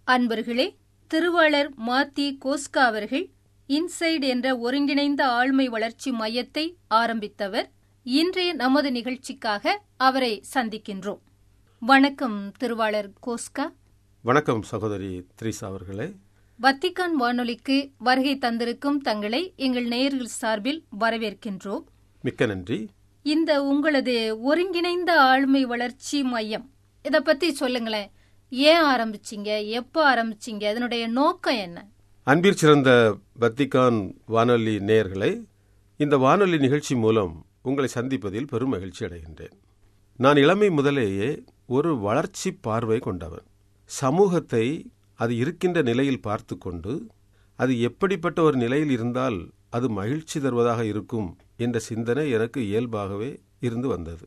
அன்பர்களே, திருவாளர் மாத்தி கோஸ்கா அவர்கள் இன்சைட் என்ற ஒருங்கிணைந்த ஆளுமை வளர்ச்சி மையத்தை ஆரம்பித்தவர். இன்றைய நமது நிகழ்ச்சிக்காக அவரை சந்திக்கின்றோம். வணக்கம் திருவாளர் கோஸ்கா. வணக்கம் சகோதரி த்ரீசா அவர்களே. வத்திக்கான் வானொலிக்கு வருகை தந்திருக்கும் தங்களை எங்கள் நேயர்கள் சார்பில் வரவேற்கின்றோம். மிக்க நன்றி. இந்த உங்களது ஒருங்கிணைந்த ஆளுமை வளர்ச்சி மையம், இதை பத்தி சொல்லுங்களேன். ஏன் ஆரம்பிச்சீங்க, எப்போ ஆரம்பிச்சீங்க, அதனுடைய நோக்கம் என்ன? அன்பிற் சிறந்த வத்திக்கான் வானொலி நேயர்களே, இந்த வானொலி நிகழ்ச்சி மூலம் உங்களை சந்திப்பதில் பெரும் மகிழ்ச்சி அடைகின்றேன். நான் இளமை முதலேயே ஒரு வளர்ச்சி பார்வை கொண்டவன். சமூகத்தை அது இருக்கின்ற நிலையில் பார்த்து கொண்டு, அது எப்படிப்பட்ட ஒரு நிலையில் இருந்தால் அது மகிழ்ச்சி தருவதாக இருக்கும் என்ற சிந்தனை எனக்கு இயல்பாகவே இருந்து வந்தது.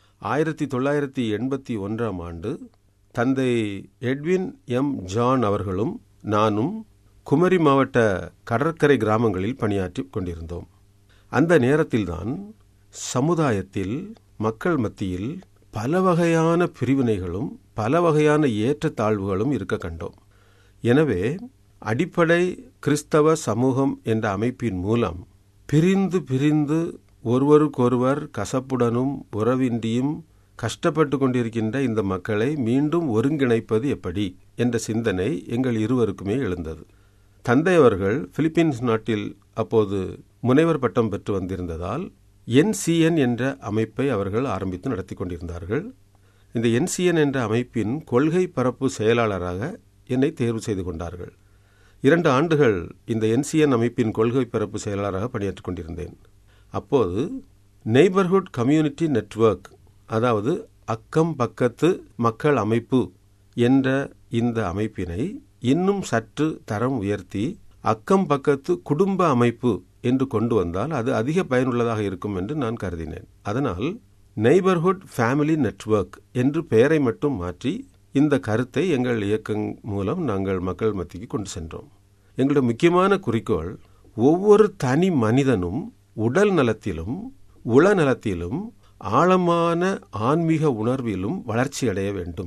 1981ஆம் ஆண்டு தந்தை எட்வின் எம் ஜான் அவர்களும் நானும் குமரி மாவட்ட கடற்கரை கிராமங்களில் பணியாற்றி கொண்டிருந்தோம். அந்த நேரத்தில்தான் சமுதாயத்தில் மக்கள் மத்தியில் பல வகையான பிரிவினைகளும் பல வகையான ஏற்றத்தாழ்வுகளும் இருக்க கண்டோம். எனவே அடிப்படை கிறிஸ்தவ சமூகம் என்ற அமைப்பின் மூலம் பிரிந்து பிரிந்து ஒருவருக்கொருவர் கசப்புடனும் உறவின்றியும் கஷ்டப்பட்டு கொண்டிருக்கின்ற இந்த மக்களை மீண்டும் ஒருங்கிணைப்பது எப்படி என்ற சிந்தனை எங்கள் இருவருக்குமே எழுந்தது. தந்தை அவர்கள் பிலிப்பீன்ஸ் நாட்டில் அப்போது முனைவர் பட்டம் பெற்று வந்திருந்ததால் NCN என்ற அமைப்பை அவர்கள் ஆரம்பித்து நடத்தி கொண்டிருந்தார்கள். இந்த NCN என்ற அமைப்பின் கொள்கை பரப்பு செயலாளராக என்னை தேர்வு செய்து கொண்டார்கள். 2 ஆண்டுகள் இந்த NCN அமைப்பின் கொள்கை பரப்பு செயலாளராக பணியாற்றிக் கொண்டிருந்தேன். அப்போது நெய்பர்ஹுட் கம்யூனிட்டி நெட்வொர்க், அதாவது அக்கம் பக்கத்து மக்கள் அமைப்பு என்ற இந்த அமைப்பினை இன்னும் சற்று தரம் உயர்த்தி அக்கம் பக்கத்து குடும்ப அமைப்பு என்று கொண்டு வந்தால் அது அதிக பயனுள்ளதாக இருக்கும் என்று நான் கருதினேன். அதனால் நெய்பர்ஹுட் ஃபேமிலி நெட்வொர்க் என்று பெயரை மட்டும் மாற்றி இந்த கருத்தை எங்கள் இயக்கம் மூலம் நாங்கள் மக்கள் மத்திக்கு கொண்டு சென்றோம். எங்களுடைய முக்கியமான குறிக்கோள், ஒவ்வொரு தனி மனிதனும் உடல் நலத்திலும் உளநலத்திலும் ஆழமான ஆன்மீக உணர்விலும் வளர்ச்சி அடைய வேண்டும்.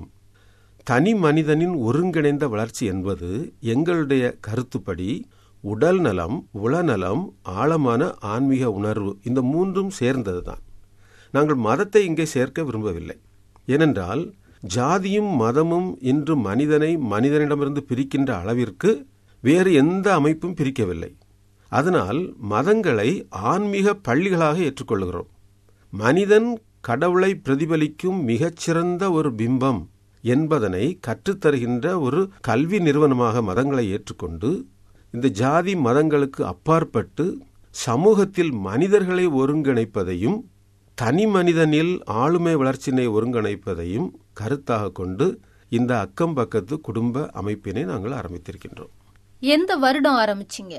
தனி மனிதனின் ஒருங்கிணைந்த வளர்ச்சி என்பது எங்களுடைய கருத்துப்படி உடல் நலம், உளநலம், ஆழமான ஆன்மீக உணர்வு, இந்த 3ம் சேர்ந்ததுதான். நாங்கள் மதத்தை இங்கே சேர்க்க விரும்பவில்லை. ஏனென்றால் ஜாதியும் மதமும் இன்று மனிதனை மனிதனிடமிருந்து பிரிக்கின்ற அளவிற்கு வேறு எந்த அமைப்பும் பிரிக்கவில்லை. அதனால் மதங்களை ஆன்மீக பள்ளிகளாக ஏற்றுக்கொள்கிறோம். மனிதன் கடவுளை பிரதிபலிக்கும் மிகச்சிறந்த ஒரு பிம்பம் என்பதனை கற்றுத்தருகின்ற ஒரு கல்வி நிறுவனமாக மதங்களை ஏற்றுக்கொண்டு, இந்த ஜாதி மதங்களுக்கு அப்பாற்பட்டு சமூகத்தில் மனிதர்களை ஒருங்கிணைப்பதையும் தனி மனிதனில் ஆளுமை வளர்ச்சியினை ஒருங்கிணைப்பதையும் கருத்தாக கொண்டு இந்த அக்கம் பக்கத்து குடும்ப அமைப்பினை நாங்கள் ஆரம்பித்திருக்கின்றோம். எந்த வருடம் ஆரம்பிச்சிங்க?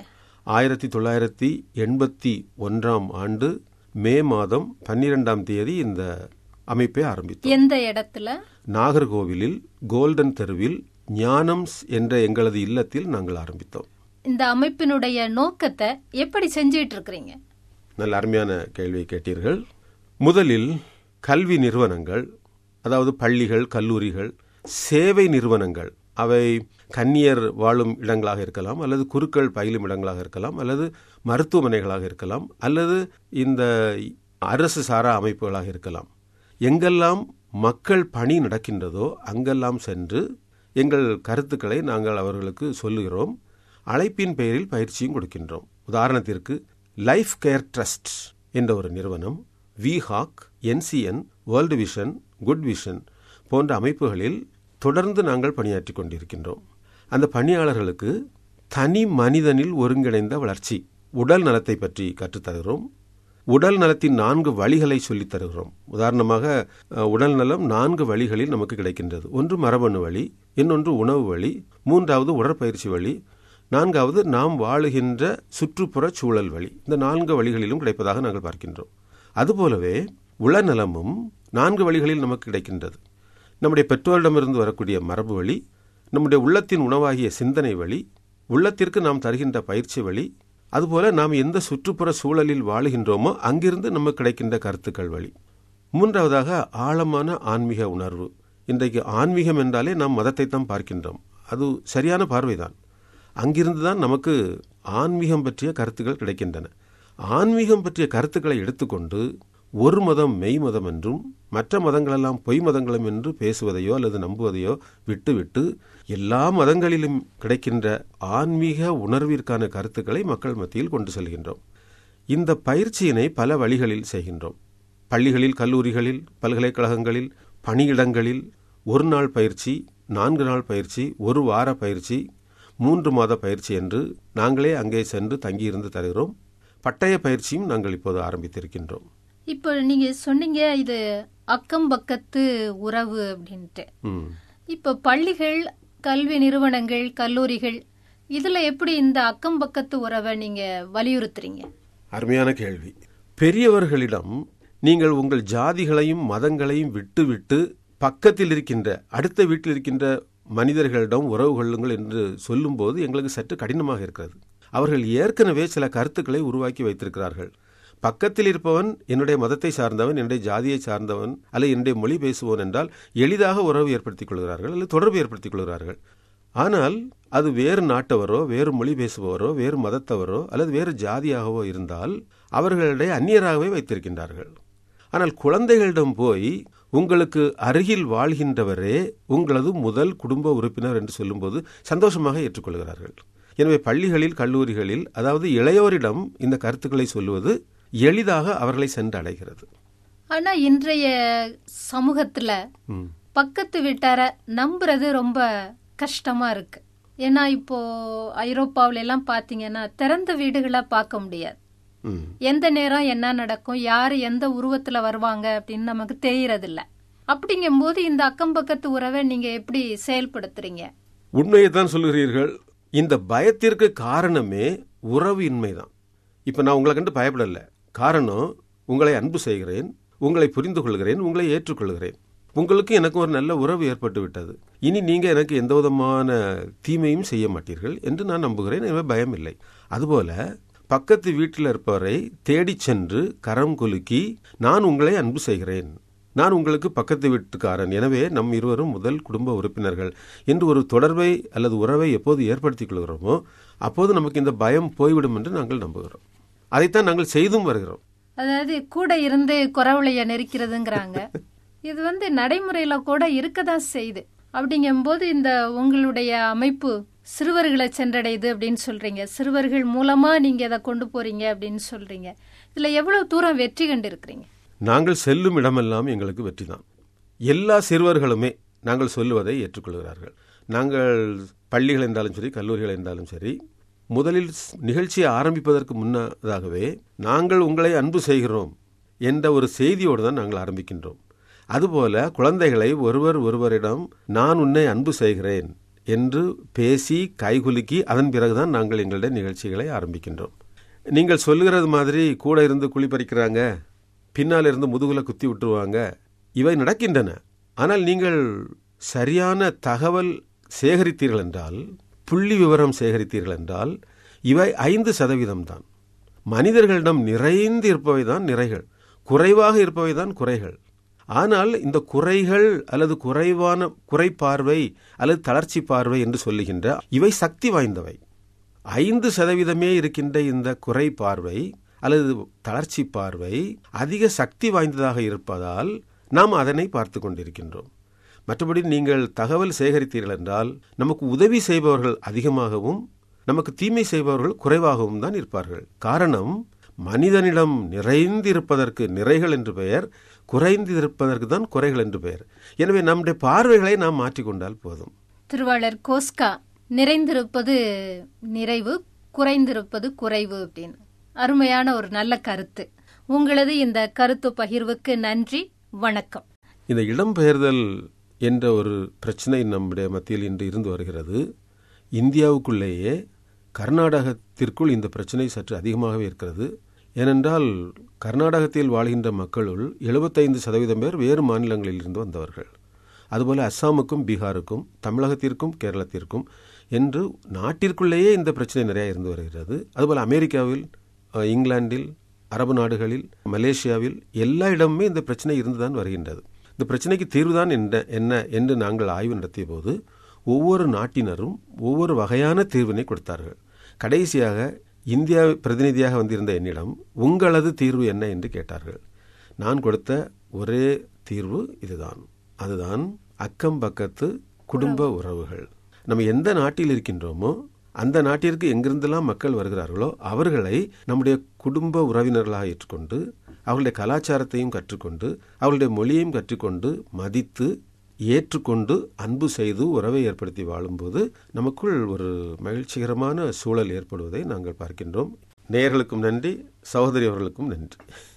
1981ஆம் ஆண்டு மே மாதம் 12ஆம் தேதி இந்த அமைப்பை ஆரம்பித்தோம். எந்த இடத்துல? நாகர்கோவிலில் கோல்டன் தெருவில் ஞானம்ஸ் என்ற எங்களது இல்லத்தில் நாங்கள் ஆரம்பித்தோம். இந்த அமைப்பினுடைய நோக்கத்தை எப்படி செஞ்சிட்டு இருக்கிறீங்க? நல்ல அருமையான கேள்வியை கேட்டீர்கள். முதலில் கல்வி நிறுவனங்கள், அதாவது பள்ளிகள், கல்லூரிகள், சேவை நிறுவனங்கள், அவை கன்னியர் வாழும் இடங்களாக இருக்கலாம், அல்லது குருக்கள் பயிலும் இடங்களாக இருக்கலாம், அல்லது மருத்துவமனைகளாக இருக்கலாம், அல்லது இந்த அரசு சாரா அமைப்புகளாக இருக்கலாம். எங்கெல்லாம் மக்கள் பணி நடக்கின்றதோ அங்கெல்லாம் சென்று எங்கள் கருத்துக்களை நாங்கள் அவர்களுக்கு சொல்லுகிறோம். அழைப்பின் பெயரில் பயிற்சியும் கொடுக்கின்றோம். உதாரணத்திற்கு லைஃப் கேர் ட்ரஸ்ட் என்ற ஒரு நிறுவனம், விஹாக், NCN, world vision, good vision போன்ற அமைப்புகளில் தொடர்ந்து நாங்கள் பணியாற்றி கொண்டிருக்கின்றோம். அந்த பணியாளர்களுக்கு தனி மனிதனில் ஒருங்கிணைந்த வளர்ச்சி, உடல் நலத்தை பற்றி கற்றுத்தருகிறோம். உடல் நலத்தின் 4 வழிகளை சொல்லித் தருகிறோம். உதாரணமாக உடல் நலம் 4 வழிகளில் நமக்கு கிடைக்கின்றது. ஒன்று மரபணு வழி, இன்னொன்று உணவு வழி, 3வது உடற்பயிற்சி வழி, 4வது நாம் வாழுகின்ற சுற்றுப்புற சூழல் வழி. இந்த 4 வழிகளிலும் கிடைப்பதாக நாங்கள் பார்க்கின்றோம். அதுபோலவே உளநலமும் 4 வழிகளில் நமக்கு கிடைக்கின்றது. நம்முடைய பெற்றோரிடமிருந்து வரக்கூடிய மரபு வழி, நம்முடைய உள்ளத்தின் உணவாகிய சிந்தனை வழி, உள்ளத்திற்கு நாம் தருகின்ற பயிற்சி வழி, அதுபோல நாம் எந்த சுற்றுப்புற சூழலில் வாழுகின்றோமோ அங்கிருந்து நமக்கு கிடைக்கின்ற கருத்துக்கள் வழி. 3வதாக ஆழமான ஆன்மீக உணர்வு. இன்றைக்கு ஆன்மீகம் என்றாலே நாம் மதத்தை தான் பார்க்கின்றோம். அது சரியான பார்வைதான். அங்கிருந்து தான் நமக்கு ஆன்மீகம் பற்றிய கருத்துக்கள் கிடைக்கின்றன. ஆன்மீகம் பற்றிய கருத்துக்களை எடுத்துக்கொண்டு ஒரு மதம் மெய் மதம் என்றும் மற்ற மதங்களெல்லாம் பொய் மதங்களும் என்று பேசுவதையோ அல்லது நம்புவதையோ விட்டுவிட்டு எல்லா மதங்களிலும் கிடைக்கின்ற ஆன்மீக உணர்விற்கான கருத்துக்களை மக்கள் மத்தியில் கொண்டு செல்கின்றோம். இந்த பயிற்சியினை பல வழிகளில் செய்கின்றோம். பள்ளிகளில், கல்லூரிகளில், பல்கலைக்கழகங்களில், பணியிடங்களில் 1 நாள் பயிற்சி, 4 நாள் பயிற்சி, 1 வார பயிற்சி, 3 மாத பயிற்சி என்று நாங்களே அங்கே சென்று தங்கியிருந்து தருகிறோம். பட்டய பயிற்சியும் நாங்கள் இப்போது ஆரம்பித்திருக்கின்றோம். இப்போ நீங்க சொன்னீங்க இது அக்கம் பக்கத்து உறவு அப்படின்ட்டு. இப்போ பள்ளிகள், கல்வி நிறுவனங்கள், கல்லூரிகள் இதுல எப்படி இந்த அக்கம் பக்கத்து உறவை நீங்க வலியுறுத்துறீங்க? அருமையான கேள்வி. பெரியவர்களிடம் நீங்கள் உங்கள் ஜாதிகளையும் மதங்களையும் விட்டுவிட்டு பக்கத்தில் இருக்கின்ற அடுத்த வீட்டில் இருக்கின்ற மனிதர்களிடம் உறவு கொள்ளுங்கள் என்று சொல்லும்போது எங்களுக்கு சற்று கடினமாக இருக்கிறது. அவர்கள் ஏற்கனவே சில கருத்துக்களை உருவாக்கி வைத்திருக்கிறார்கள். பக்கத்தில் இருப்பவன் என்னுடைய மதத்தை சார்ந்தவன், என்னுடைய ஜாதியை சார்ந்தவன் அல்லது என்னுடைய மொழி பேசுவோன் என்றால் எளிதாக உறவு ஏற்படுத்திக் கொள்கிறார்கள் அல்லது தொடர்பு ஏற்படுத்திக் கொள்கிறார்கள். ஆனால் அது வேறு நாட்டவரோ, வேறு மொழி பேசுபவரோ, வேறு மதத்தவரோ அல்லது வேறு ஜாதியாகவோ இருந்தால் அவர்களுடைய அந்நியராகவே வைத்திருக்கின்றார்கள். ஆனால் குழந்தைகளிடம் போய் உங்களுக்கு அருகில் வாழ்கின்றவரே உங்களது முதல் குடும்ப உறுப்பினர் என்று சொல்லும்போது சந்தோஷமாக ஏற்றுக்கொள்கிறார்கள். எனவே பள்ளிகளில், கல்லூரிகளில், அதாவது இளையோரிடம் இந்த கருத்துக்களை சொல்லுவது எளிதாக அவர்களை சென்று அடைகிறது. ஆனா இன்றைய சமூகத்துல பக்கத்து வீட்டார நம்புறது ரொம்ப கஷ்டமா இருக்கு. ஏன்னா இப்போ ஐரோப்பாவில எல்லாம் பாத்தீங்கன்னா திறந்த வீடுகளா பார்க்க முடியாது. எந்த நேரம் என்ன நடக்கும், யாரு எந்த உருவத்துல வருவாங்க அப்படின்னு நமக்கு தெரியறதில்ல. அப்படிங்கும் போது இந்த அக்கம் பக்கத்து உறவை நீங்க எப்படி செயல்படுத்துறீங்க? உண்மையை தான் சொல்லுகிறீர்கள். இந்த பயத்திற்கு காரணமே உறவு இன்மைதான். இப்ப நான் உங்களை கண்டு பயப்படல. காரணம், உங்களை அன்பு செய்கிறேன், உங்களை புரிந்து கொள்கிறேன், உங்களை ஏற்றுக்கொள்கிறேன். உங்களுக்கு எனக்கு ஒரு நல்ல உறவு ஏற்பட்டு விட்டது. இனி நீங்க எனக்கு எந்த விதமான தீமையும் செய்ய மாட்டீர்கள் என்று நான் நம்புகிறேன். எனவே பயம் இல்லை. அதுபோல பக்கத்து வீட்டில் இருப்பவரை தேடி சென்று கரம் குலுக்கி நான் உங்களை அன்பு செய்கிறேன், நான் உங்களுக்கு பக்கத்து வீட்டுக்காரன், எனவே நம் இருவரும் முதல் குடும்ப உறுப்பினர்கள் என்று ஒரு தொடர்பை அல்லது உறவை எப்போது ஏற்படுத்திக் கொள்கிறோமோ அப்போது நமக்கு இந்த பயம் போய்விடும் என்று நாங்கள் நம்புகிறோம். அதைத்தான் நாங்கள் செய்தும் வருகிறோம். அதாவது கூட இருந்து குறவளைய நெரிக்கிறதுங்கிறாங்க. இது நடைமுறையில கூட இருக்கதான் செய்யுது. அப்படிங்கும்போது இந்த உங்களுடைய அமைப்பு சிறுவர்களை சென்றடையுது அப்படின்னு சொல்றீங்க. சிறுவர்கள் மூலமா நீங்க அதை கொண்டு போறீங்க அப்படின்னு சொல்றீங்க. இதுல எவ்வளவு தூரம் வெற்றி கண்டு இருக்கிறீங்க? நாங்கள் செல்லும் இடமெல்லாம் எங்களுக்கு வெற்றிதான். எல்லா சிறுவர்களுமே நாங்கள் சொல்லுவதை ஏற்றுக்கொள்கிறார்கள். நாங்கள் பள்ளிகள் என்றாலும் சரி, கல்லூரிகள் என்றாலும் சரி, முதலில் நிகழ்ச்சியை ஆரம்பிப்பதற்கு முன்னதாகவே நாங்கள் உங்களை அன்பு செய்கிறோம் என்ற ஒரு செய்தியோடு தான் நாங்கள் ஆரம்பிக்கின்றோம். அதுபோல குழந்தைகளை ஒருவரிடம் நான் உன்னை அன்பு செய்கிறேன் என்று பேசி கைகுலுக்கி அதன் பிறகுதான் நாங்கள் எங்களுடைய நிகழ்ச்சிகளை ஆரம்பிக்கின்றோம். நீங்கள் சொல்லுகிறது மாதிரி கூட இருந்து குழி பறிக்கிறாங்க, பின்னால் இருந்து முதுகுல குத்தி விட்டுருவாங்க, இவை நடக்கின்றன. ஆனால் நீங்கள் சரியான தகவல் சேகரித்தீர்கள் என்றால், புள்ளி விவரம் சேகரித்தீர்கள் என்றால் இவை 5% தான். மனிதர்களிடம் நிறைந்து இருப்பவைதான் நிறைகள், குறைவாக இருப்பவைதான் குறைகள். ஆனால் இந்த குறைகள் அல்லது குறைபார்வை அல்லது தளர்ச்சி பார்வை என்று சொல்லுகின்ற இவை சக்தி வாய்ந்தவை. 5% இருக்கின்ற இந்த குறை பார்வை அல்லது தளர்ச்சி பார்வை அதிக சக்தி வாய்ந்ததாக இருப்பதால் நாம் அதனை பார்த்து கொண்டிருக்கின்றோம். மற்றபடி நீங்கள் தகவல் சேகரித்தீர்கள் என்றால் நமக்கு உதவி செய்பவர்கள் அதிகமாகவும் நமக்கு தீமை செய்பவர்கள் குறைவாகவும் தான் இருப்பார்கள். காரணம், மனிதனிடம் நிறைந்திருப்பதற்கு நிறைகள் என்று பெயர், குறைந்திருப்பதற்கு தான் குறைகள் என்று பெயர். எனவே நம்முடைய பார்வைகளை நாம் மாற்றிக்கொண்டால் போதும். திருவாளர் கோஸ்கா, நிறைந்திருப்பது நிறைவு, குறைந்திருப்பது குறைவு அப்படின்னு அருமையான ஒரு நல்ல கருத்து. உங்களது இந்த கருத்து பகிர்வுக்கு நன்றி, வணக்கம். இந்த இடம்பெயர்தல் என்ற ஒரு பிரச்சனை நம்முடைய மத்தியில் இன்று இருந்து வருகிறது. இந்தியாவுக்குள்ளேயே கர்நாடகத்திற்குள் இந்த பிரச்சனை சற்று அதிகமாகவே இருக்கிறது. ஏனென்றால் கர்நாடகத்தில் வாழ்கின்ற மக்களுள் 75% பேர் வேறு மாநிலங்களில் இருந்து வந்தவர்கள். அதுபோல அஸ்ஸாமுக்கும் பீகாருக்கும் தமிழகத்திற்கும் கேரளத்திற்கும் என்று நாட்டிற்குள்ளேயே இந்த பிரச்சனை நிறைய இருந்து வருகிறது. அதுபோல் அமெரிக்காவில், இங்கிலாந்தில், அரபு நாடுகளில், மலேசியாவில் எல்லா இடமுமே இந்த பிரச்சனை இருந்துதான் வருகின்றது. இந்த பிரச்சனைக்கு தீர்வுதான் என்ன என்று நாங்கள் ஆய்வு நடத்திய போது ஒவ்வொரு நாட்டினரும் ஒவ்வொரு வகையான தீர்வினை கொடுத்தார்கள். கடைசியாக இந்தியா பிரதிநிதியாக வந்திருந்த என்னிடம் உங்களது தீர்வு என்ன என்று கேட்டார்கள். நான் கொடுத்த ஒரே தீர்வு இதுதான். அதுதான் அக்கம் பக்கத்து குடும்ப உறவுகள். நம்ம எந்த நாட்டில் இருக்கின்றோமோ அந்த நாட்டிற்கு எங்கிருந்தெல்லாம் மக்கள் வருகிறார்களோ அவர்களை நம்முடைய குடும்ப உறவினர்களாக ஏற்றுக்கொண்டு அவர்களுடைய கலாச்சாரத்தையும் கற்றுக்கொண்டு அவர்களுடைய மொழியையும் கற்றுக்கொண்டு மதித்து ஏற்றுக்கொண்டு அன்பு செய்து உறவை ஏற்படுத்தி வாழும்போது நமக்குள் ஒரு மகிழ்ச்சிகரமான சூழல் ஏற்படுவதை நாங்கள் பார்க்கின்றோம். நேயர்களுக்கும் நன்றி, சகோதரி அவர்களுக்கும் நன்றி.